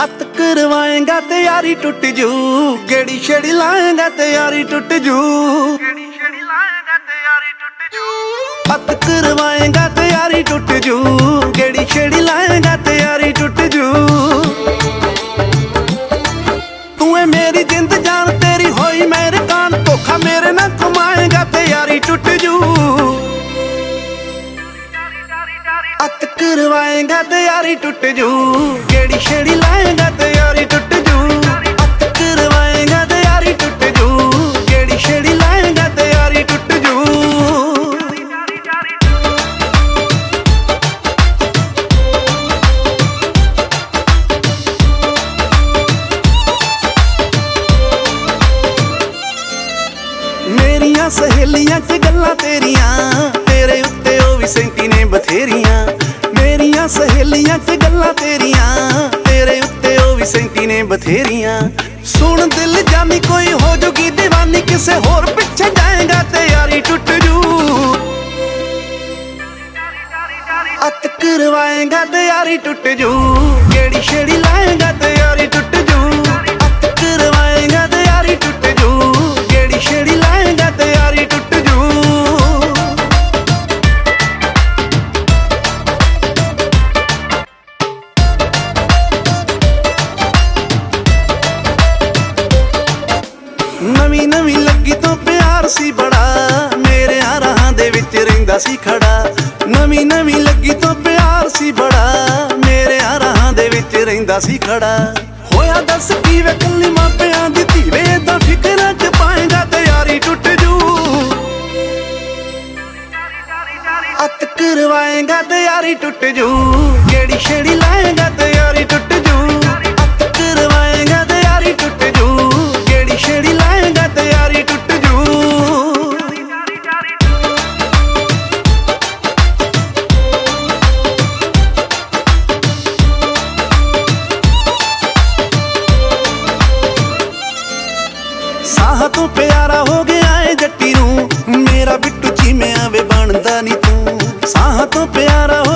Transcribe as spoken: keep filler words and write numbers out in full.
अत करवाएगा ते यारी टुट जू, गेड़ी छेड़ी लाएगा ते यारी टुट जू। अत करवाएगा ते यारी टुट जू, गेड़ी छेड़ी लाएगा ते यारी टुट जू। तू है मेरी जिंद जान, तेरी होई मेरे कान, धोखा मेरे ना कमाएगा ते यारी टुट जू। अत करवाएगा ते यारी टुट जू, गेड़ी छेड़ी लाएगा ते यारी टुट जू। अत करवाएगा ते यारी टुट जू, गेड़ी छेड़ी लाएगा ते यारी टुट जू। मेरियां सहेलियां च गल्लां तेरियां, तेरे उत्ते ओ भी सैंती ने बथेरियां। मेरियां सहेलियां च गल्लां तेरियां, तेरे उत्ते ओ भी सैंती ने बथेरियां। सुन दिल जानी कोई हो जूगी दीवानी, किसे होर पिछे जाएगा ते यारी टुट जू। अत करवाएगा ते यारी टुट जू, गेड़ी छेड़ी लाएगा ते यारी टुट जू। अत करवाएगा ते यारी टुट जू, गेड़ी छेड़ी लाएगा ते यारी टुट जू। नवी नवी लगी तो प्यार सी बड़ा, मेरे राहां दे विच रहिंदा सी खड़ा। नवी नवी लगी तो प्यार सी बड़ा, मेरे राहां दे विच रहिंदा सी खड़ा। होया दस की वे कल्ली मापियां दी धीरे, दा फिकरां च पाएगा ते यारी टुट जू। अत करवाएगा ते यारी टुट जू, गेड़ी छेड़ी लाएगा ते यारी टुट जू। अत करवाएगा ते यारी टुट जू, गेड़ी छेड़ी लाएगा ते यारी टुट जू। साह तो प्यारा हो गया है जट्टी नू, मेरा बिट्टू चीमिया वे बनदा नी तू। साह तो प्यारा